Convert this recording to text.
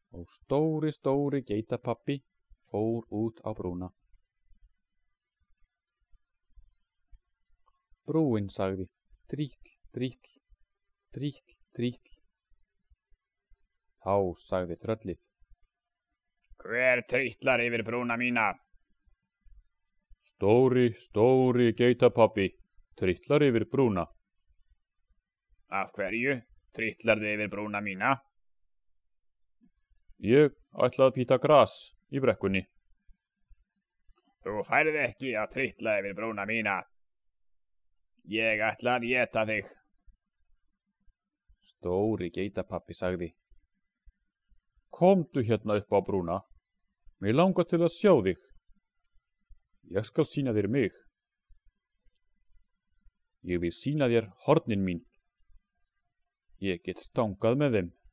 og stóri geitapabbi fór út á brúna. Brúin sagði trítl, trítl, trítl, trítl. Þá sagði tröllið: Hver trítlar yfir brúna mína? Stóri geitapabbi trítlar yfir brúna. Af hverju trítlarðu yfir brúna mína? Ég ætla að píta gras í brekkunni. Þú færð ekki að trítla yfir brúna mína. Ég ætla að éta þig. Stóri geitapabbi sagði: Komdu hérna upp á brúna. Mig langar til að sjá þig. Ég skal sýna þér mig. Ég vil sýna þér hornin mín. Ég get stangað með þeim.